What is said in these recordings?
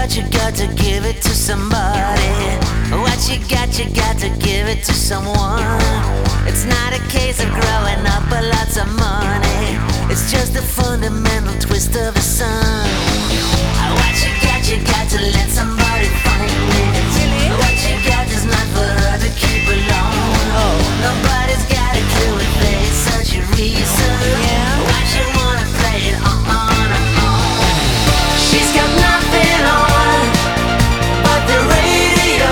you got to give it to somebody. What you got to give it to someone. It's not a case of growing up with lots of money. It's just a fundamental twist of the sun. What you got to let somebody find it. What you got is not for her to keep alone. Nobody's got a clue if there's such a reason. Why she wanna play it on her own. She's got nothing on but the radio.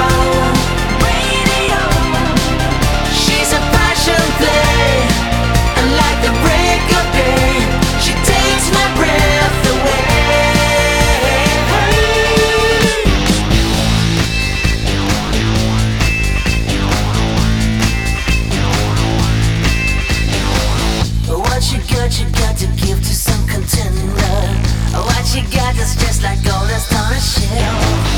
She's a passion play, and like the break of day, she takes my breath away. What you got to give to some contender. What you got is just like gold that's on a shelf.